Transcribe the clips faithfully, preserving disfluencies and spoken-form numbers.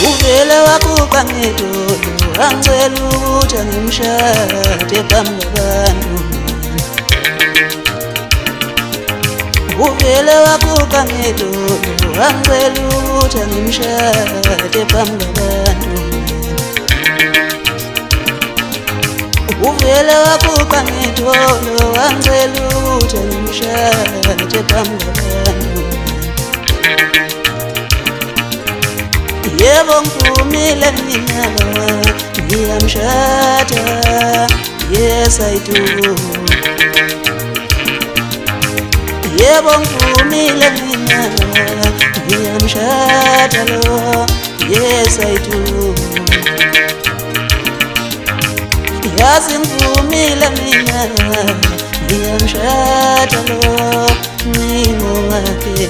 uvele wakuqa ngedolo angicela ukuthi angimshade phambi kwabantu uvele wakuqa ngedolo angicela ukuthi angimshade phambi kwabantu uvele wakuqa ngedolo angicela ukuthi angimshade phambi kwabantu yebo ngivumile mina ngiyamshada yes I do yebo ngivumile mina ngiyamshada lo yes I do yazi ngivumile mina ngiyamshada lo ngingowakhe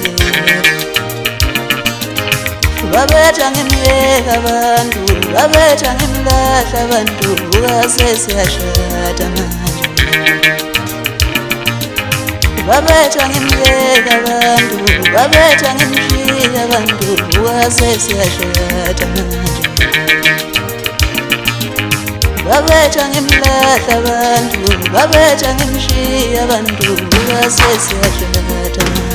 babetha ngimyeka abantu babetha ngimlahla abantu kasesiyashada manje babetha ngimyeka abantu babetha ngimshiya abantu kasesiyashada manje babetha ngimlahla abantu babetha ngimshiya abantu kasesiyashada manje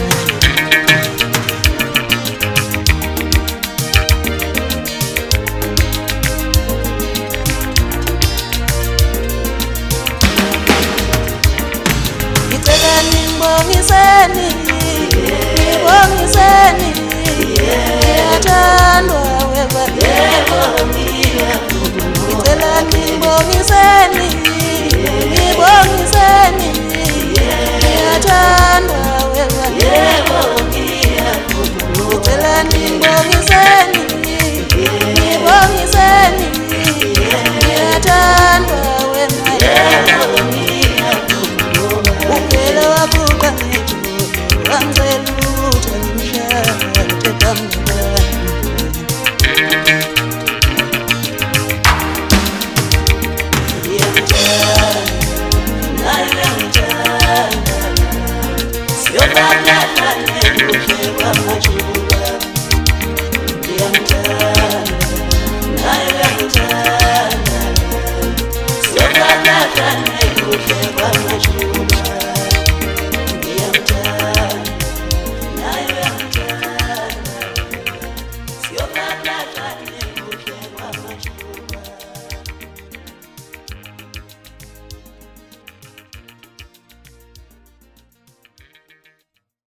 Ngibongiseni, ngibongiseni, ngiyathandwa webani. Ngicela ngibongiseni, ngibongiseni, ngiyathandwa webani. Ngicela ngibongiseni, ngibongiseni, ngiyathandwa webani. Uvele wakuqa ngedolo angicela ukuthi angimshade phambi kwabantu ngiyamthanda naye uyangithanda siyobalala nekuhle kwamajuba ngiyamthanda naye uyangithanda siyobalala nekuhle kwamajuba